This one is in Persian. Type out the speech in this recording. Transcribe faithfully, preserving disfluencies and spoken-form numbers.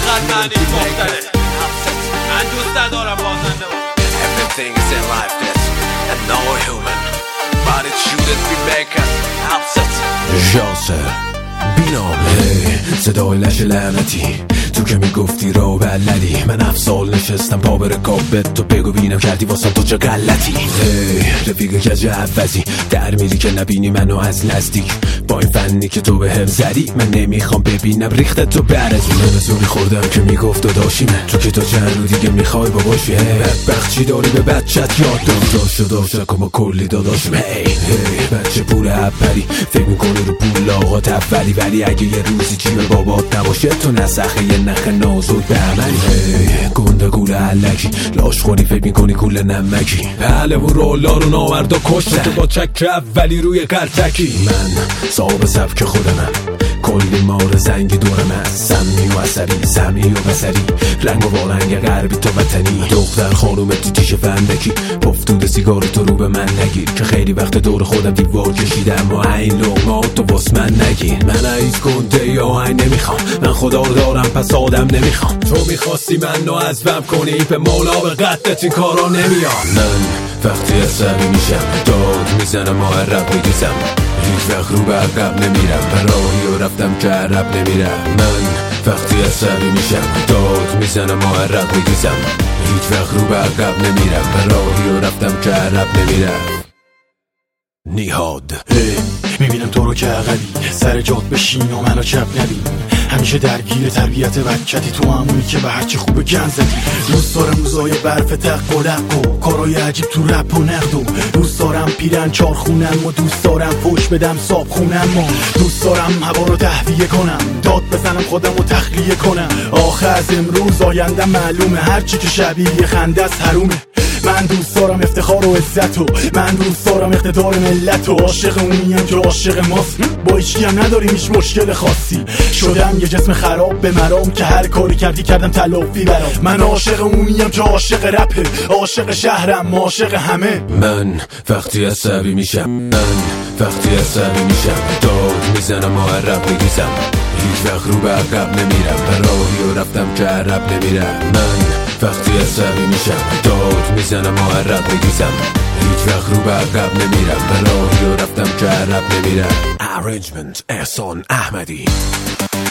چقدر معنی مختلف. من دوست ندارم بازنده باشم. Everything is in life this and no human but it shouldn't be make us upset. جاسر بینامه صدای لش لعنتی تو که میگفتی رو بلدی من هفت سال نشستم پا به رکابت تو بگو بینم کردی واسم تو چه غلطی. رفیق کج عوضی در میری که نبینی منو از نزدیک با این فنی که تو به هم زدی من نمیخوام ببینم ریخت تو برزی. من زوری خوردم که میگفت داداشیمه تو که تا چند رو دیگه میخوای باباشی. بدبخت چی داری به بچت یاد دار داشت و داشت کما کلی داداشم. هی هی بچه پول اپری فکر میکنی رو پول آقا تفری ولی اگه یه روزی چی به بابات نباشه تو نسخه یه نخ نازود به عملی. هی گنده گوله علکی لاش خوری فکر میکنی گوله نمکی بله و رولا رو ناوردا کشتن تو با چک اولی روی قلتکی. من صاحب سبک خودمم کلی مار زنگی دورم هست سمی و اثری سمی و بسری رنگ و وارنگ غربی تو وطنی دختر خانوم تیتیش فندکی پفتود سیگار تو رو به من نگیر که خیلی وقت دور خودم دیوار کشیدم و این لغما تو باس من نگیر. من عیز کنده یا این نمیخوام من خدا رو دارم پس آدم نمیخوام تو میخواستی منو عزبم کنی به مولا به قدت این کارا نمیاد. من وقتی عصبی میشم داد میزنم معرب میگیزم هیچ وقت رو به عقب نمیرم راهی و رفتم که عرب نمیرم. من وقتی عصبی میشم داد میزنم معرب میگیزم هیچ وقت رو به عقب نمیرم راهی و رفتم که عرب نمیرم. نیهاد میبینم تو رو که عقبی سر جات بشین و منو چپ نبین همیشه درگیر تربیت بچتی تو همونی که به هرچی خوبه گن زدی. دوست دارم روزای برف تق و لق و کارای عجیب تو رپ و نقد و دوست دارم پیرن چار خونم و دوست دارم فوش بدم صاب خونم و دوست دارم هوا رو تهویه کنم داد بزنم خودم رو تخلیه کنم. آخه از امروز آینده معلومه هرچی که شبیه خنده است حرومه. من دوست دارم افتخار و عزت و من دوست دارم اقتدار ملت و عاشق اونیم که عاشق ماست با هیچکی هم نداریم هیچ مشکل خاصی. شدم یه جسم خراب به مرام که هر کاری کردی کردم تلافی برام. من عاشق اونیم که عاشق رپه عاشق شهرم عاشق همه. من وقتی عصبی میشم من وقتی عصبی میشم داد میزنم معرب میگیزم هیچ وقت رو به عقب نمیرم راهی و رفتم که عرب نمیرم. من وقتی عصبی میشم داد میزنم معرب میگیزم هیچ وقت رو به عقب نمیرم راهی و رفتم که عرب نمیرم. Arrangement احسان احمدی.